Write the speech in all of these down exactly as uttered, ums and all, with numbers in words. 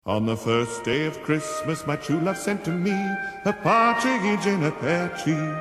On the first day of Christmas, my true love sent to me a partridge in a pear tree.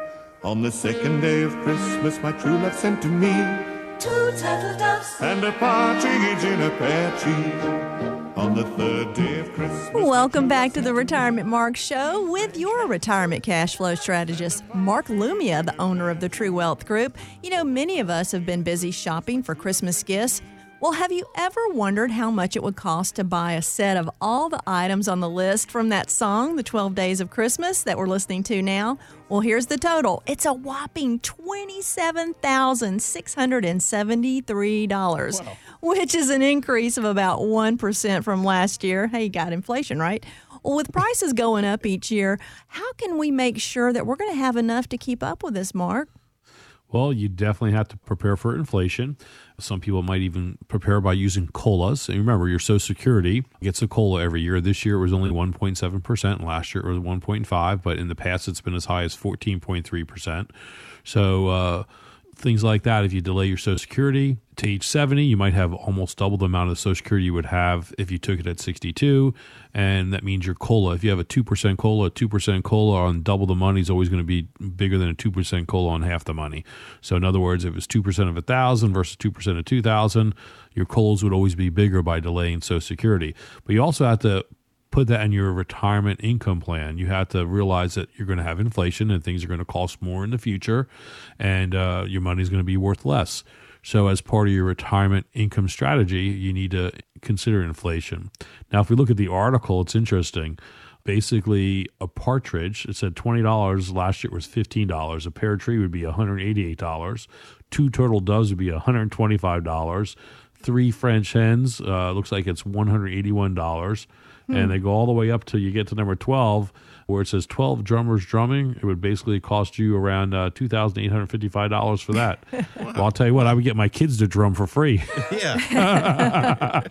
On the second day of Christmas, my true love sent to me two turtle doves and a partridge in a pear tree. On the third day of Christmas. Welcome back to the Retirement Mark Show with your retirement cash flow strategist, Mark Lumia, the owner of the True Wealth Group. You know, many of us have been busy shopping for Christmas gifts. Well, have you ever wondered how much it would cost to buy a set of all the items on the list from that song, The twelve Days of Christmas, that we're listening to now? Well, here's the total. It's a whopping twenty-seven thousand six hundred seventy-three dollars, wow, which is an increase of about one percent from last year. Hey, you got inflation, right? Well, with prices going up each year, how can we make sure that we're going to have enough to keep up with this, Mark? Well, you definitely have to prepare for inflation. Some people might even prepare by using COLAs. And remember, your Social Security gets a COLA every year. This year it was only one point seven percent. Last year it was one point five, but in the past it's been as high as fourteen point three percent. So uh, things like that, if you delay your Social Security to age seventy, you might have almost double the amount of Social Security you would have if you took it at sixty-two. And that means your COLA, if you have a two percent COLA, a two percent COLA on double the money is always going to be bigger than a two percent COLA on half the money. So in other words, if it's two percent of one thousand versus two percent of two thousand, your COLAs would always be bigger by delaying Social Security. But you also have to put that in your retirement income plan. You have to realize that you're going to have inflation and things are going to cost more in the future, and uh, your money is going to be worth less. So as part of your retirement income strategy, you need to consider inflation. Now, if we look at the article, it's interesting. Basically, a partridge, it said twenty dollars. Last year it was fifteen dollars. A pear tree would be one hundred eighty-eight dollars. Two turtle doves would be one hundred twenty-five dollars. Three French hens, uh, looks like it's one hundred eighty-one dollars. Hmm. And they go all the way up till you get to number twelve, where it says twelve drummers drumming. It would basically cost you around uh, two thousand eight hundred fifty-five dollars for that. Wow. Well, I'll tell you what, I would get my kids to drum for free. Yeah.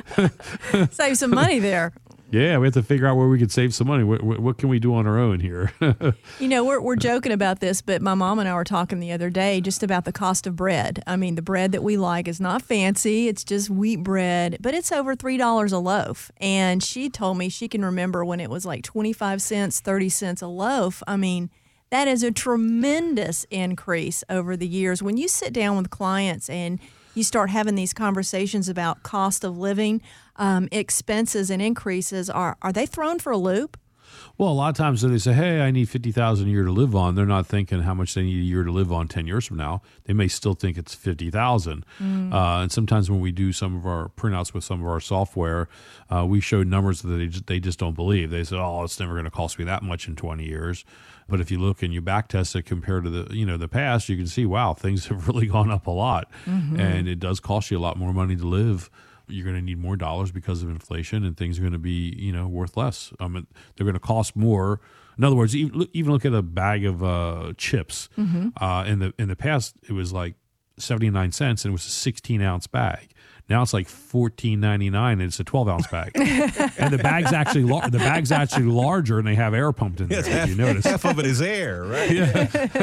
Save some money there. Yeah, we have to figure out where we could save some money. What, what, what can we do on our own here? You know, we're we're joking about this, but my mom and I were talking the other day just about the cost of bread. I mean, the bread that we like is not fancy. It's just wheat bread, but it's over three dollars a loaf. And she told me she can remember when it was like twenty-five cents, thirty cents a loaf. I mean, that is a tremendous increase over the years. When you sit down with clients and you start having these conversations about cost of living, um, expenses and increases, are are they thrown for a loop? Well, a lot of times they say, hey, I need fifty thousand dollars a year to live on. They're not thinking how much they need a year to live on ten years from now. They may still think it's fifty thousand dollars. Mm. Uh, and sometimes when we do some of our printouts with some of our software, uh, we show numbers that they just, they just don't believe. They say, oh, it's never going to cost me that much in twenty years. But if you look and you back test it compared to the you know the past, you can see, wow, things have really gone up a lot. Mm-hmm. And it does cost you a lot more money to live. You're going to need more dollars because of inflation, and things are going to be, you know, worth less. I mean, they're going to cost more. In other words, even, even look at a bag of uh, chips. Mm-hmm. Uh, in the in the past, it was like seventy-nine cents, and it was a sixteen ounce bag. Now it's like fourteen ninety-nine, and it's a twelve ounce bag. And the bag's actually lar- the bag's actually larger, and they have air pumped in there. Yes, half, you notice half of it is air, right? Yeah.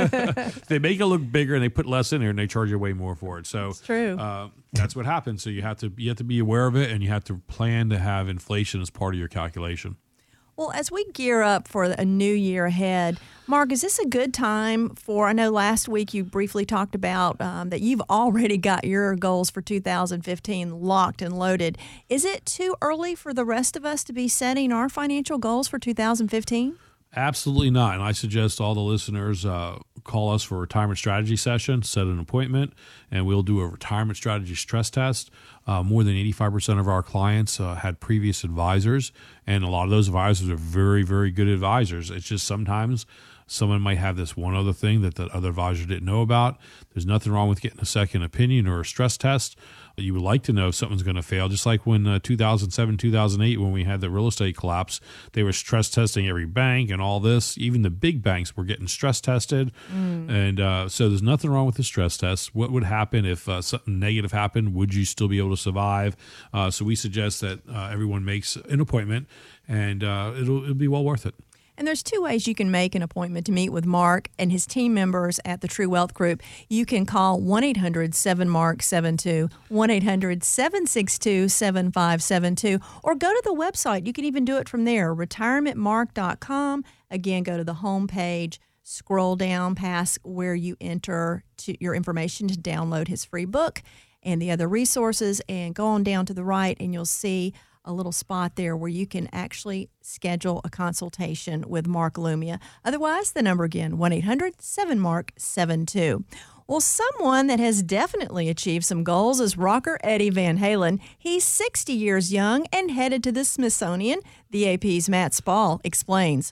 They make it look bigger, and they put less in there, and they charge you way more for it. So it's true. Uh, that's what happens. So you have to you have to be aware of it, and you have to plan to have inflation as part of your calculation. Well, as we gear up for a new year ahead, Mark, is this a good time for, I know last week you briefly talked about um, that you've already got your goals for two thousand fifteen locked and loaded. Is it too early for the rest of us to be setting our financial goals for two thousand fifteen? Absolutely not. And I suggest all the listeners uh, call us for a retirement strategy session, set an appointment, and we'll do a retirement strategy stress test. Uh, more than eighty-five percent of our clients uh, had previous advisors, and a lot of those advisors are very, very good advisors. It's just sometimes someone might have this one other thing that the other advisor didn't know about. There's nothing wrong with getting a second opinion or a stress test. You would like to know if something's going to fail, just like when uh, two thousand seven, two thousand eight, when we had the real estate collapse, they were stress testing every bank and all this. Even the big banks were getting stress tested. Mm. And uh, so there's nothing wrong with the stress test. What would happen if uh, something negative happened? Would you still be able to survive? Uh, so we suggest that uh, everyone makes an appointment, and uh, it'll, it'll be well worth it. And there's two ways you can make an appointment to meet with Mark and his team members at the True Wealth Group. You can call one eight hundred seven mark seven two, one eight hundred seven six two seven five seven two, or go to the website. You can even do it from there, retirement mark dot com. Again, go to the home page, scroll down past where you enter to your information to download his free book and the other resources, and go on down to the right, and you'll see a little spot there where you can actually schedule a consultation with Mark Lumia. Otherwise, the number again, one eight hundred seven mark seven two. Well, someone that has definitely achieved some goals is rocker Eddie Van Halen. He's sixty years young and headed to the Smithsonian. The A P's Matt Spall explains.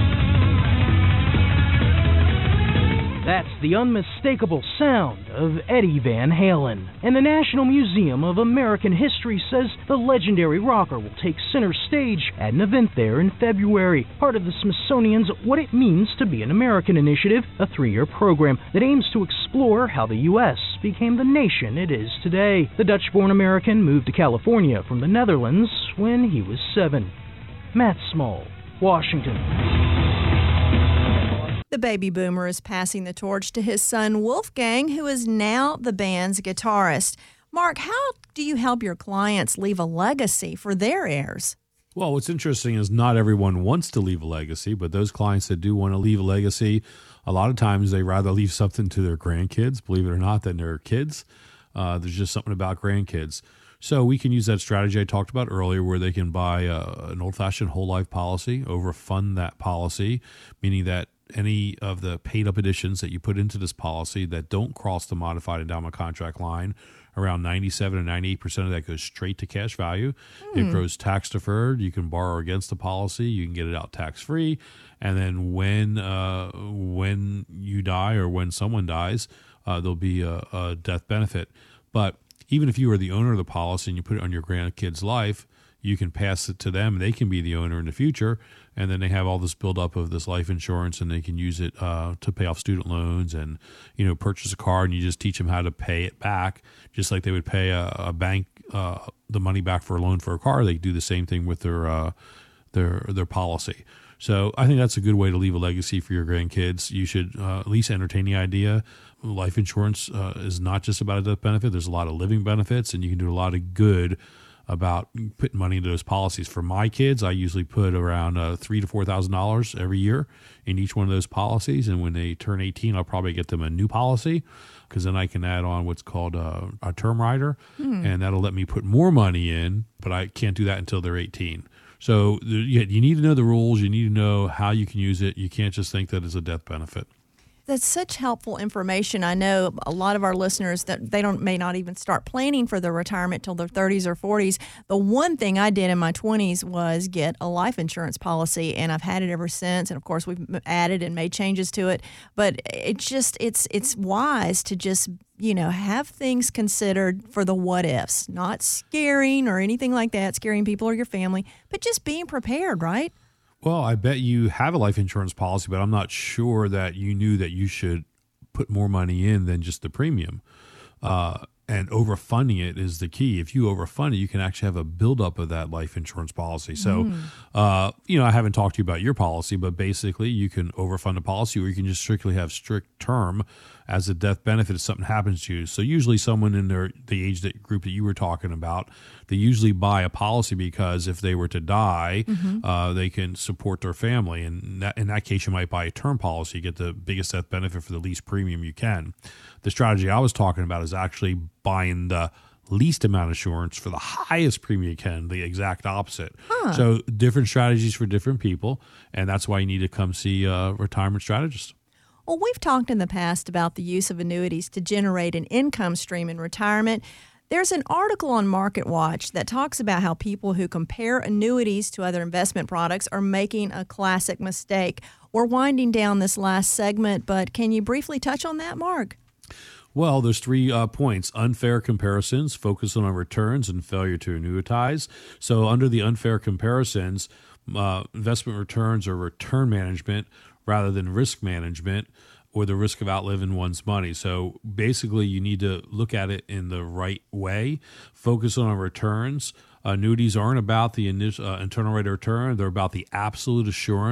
That's the unmistakable sound of Eddie Van Halen. And the National Museum of American History says the legendary rocker will take center stage at an event there in February, part of the Smithsonian's What It Means to Be an American initiative, a three-year program that aims to explore how the U S became the nation it is today. The Dutch-born American moved to California from the Netherlands when he was seven. Matt Small, Washington. The baby boomer is passing the torch to his son Wolfgang, who is now the band's guitarist. Mark, how do you help your clients leave a legacy for their heirs? Well, what's interesting is not everyone wants to leave a legacy, but those clients that do want to leave a legacy, a lot of times they rather leave something to their grandkids, believe it or not, than their kids. Uh, there's just something about grandkids. So we can use that strategy I talked about earlier where they can buy uh, an old-fashioned whole life policy, overfund that policy, meaning that any of the paid-up additions that you put into this policy that don't cross the modified endowment contract line, around ninety-seven and ninety-eight percent of that goes straight to cash value. Mm. It grows tax-deferred. You can borrow against the policy. You can get it out tax-free. And then when uh, when you die or when someone dies, uh, there'll be a, a death benefit. But even if you are the owner of the policy and you put it on your grandkid's life, you can pass it to them. They can be the owner in the future, and then they have all this buildup of this life insurance, and they can use it uh, to pay off student loans and, you know, purchase a car, and you just teach them how to pay it back, just like they would pay a, a bank uh, the money back for a loan for a car. They do the same thing with their uh, their their policy. So I think that's a good way to leave a legacy for your grandkids. You should uh, at least entertain the idea. Life insurance uh, is not just about a death benefit. There's a lot of living benefits, and you can do a lot of good about putting money into those policies. For my kids, I usually put around uh, three to four thousand dollars every year in each one of those policies. And when they turn eighteen, I'll probably get them a new policy, because then I can add on what's called a, a term rider, mm. and that'll let me put more money in. But I can't do that until they're eighteen. So you, you need to know the rules. You need to know how you can use it. You can't just think that it's a death benefit. That's such helpful information. I know a lot of our listeners that they don't may not even start planning for their retirement till their thirties or forties. The one thing I did in my twenties was get a life insurance policy, and I've had it ever since. And of course, we've added and made changes to it. But it's just it's it's wise to just, you know, have things considered for the what ifs, not scaring or anything like that, scaring people or your family, but just being prepared, right? Well, I bet you have a life insurance policy, but I'm not sure that you knew that you should put more money in than just the premium. Uh, and overfunding it is the key. If you overfund it, you can actually have a buildup of that life insurance policy. So, mm. uh, you know, I haven't talked to you about your policy, but basically you can overfund a policy, or you can just strictly have strict term as a death benefit if something happens to you. So usually someone in their the age that group that you were talking about, they usually buy a policy because if they were to die, mm-hmm. uh, they can support their family. And in that, in that case, you might buy a term policy, get the biggest death benefit for the least premium you can. The strategy I was talking about is actually buying the least amount of insurance for the highest premium you can, the exact opposite. Huh. So different strategies for different people, and that's why you need to come see a retirement strategist. Well, we've talked in the past about the use of annuities to generate an income stream in retirement. There's an article on MarketWatch that talks about how people who compare annuities to other investment products are making a classic mistake. We're winding down this last segment, but can you briefly touch on that, Mark? Well, there's three uh, points. Unfair comparisons, focusing on returns, and failure to annuitize. So under the unfair comparisons, uh, investment returns or return management rather than risk management, or the risk of outliving one's money. So basically, you need to look at it in the right way. Focus on returns. Annuities aren't about the initial, uh, internal rate of return. They're about the absolute assurance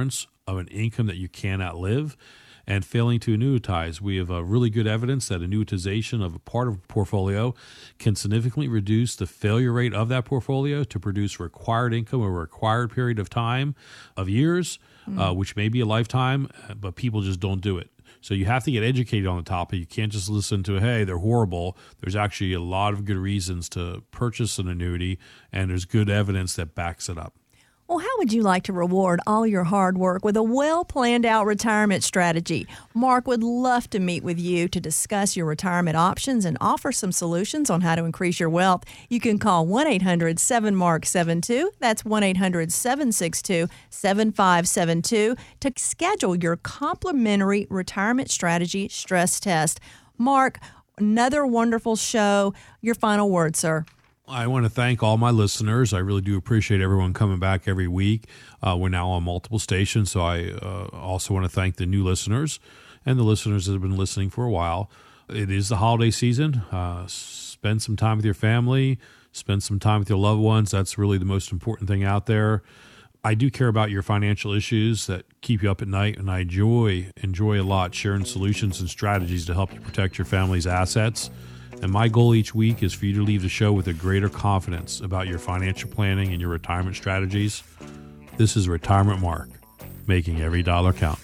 of an income that you can't outlive, and failing to annuitize. We have uh, really good evidence that annuitization of a part of a portfolio can significantly reduce the failure rate of that portfolio to produce required income over a required period of time of years, mm. uh, which may be a lifetime, but people just don't do it. So you have to get educated on the topic. You can't just listen to, hey, they're horrible. There's actually a lot of good reasons to purchase an annuity, and there's good evidence that backs it up. Well, how would you like to reward all your hard work with a well-planned-out retirement strategy? Mark would love to meet with you to discuss your retirement options and offer some solutions on how to increase your wealth. You can call one eight hundred seven mark seven two. That's one eight hundred seven six two seven five seven two to schedule your complimentary retirement strategy stress test. Mark, another wonderful show. Your final word, sir. I want to thank all my listeners. I really do appreciate everyone coming back every week. Uh, we're now on multiple stations, so I uh, also want to thank the new listeners and the listeners that have been listening for a while. It is the holiday season. Uh, spend some time with your family. Spend some time with your loved ones. That's really the most important thing out there. I do care about your financial issues that keep you up at night, and I enjoy, enjoy a lot sharing solutions and strategies to help you protect your family's assets. And my goal each week is for you to leave the show with a greater confidence about your financial planning and your retirement strategies. This is Retirement Mark, making every dollar count.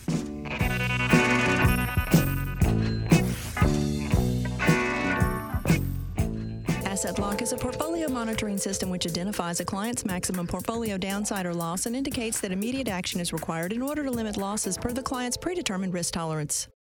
Asset Lock is a portfolio monitoring system which identifies a client's maximum portfolio downside or loss and indicates that immediate action is required in order to limit losses per the client's predetermined risk tolerance.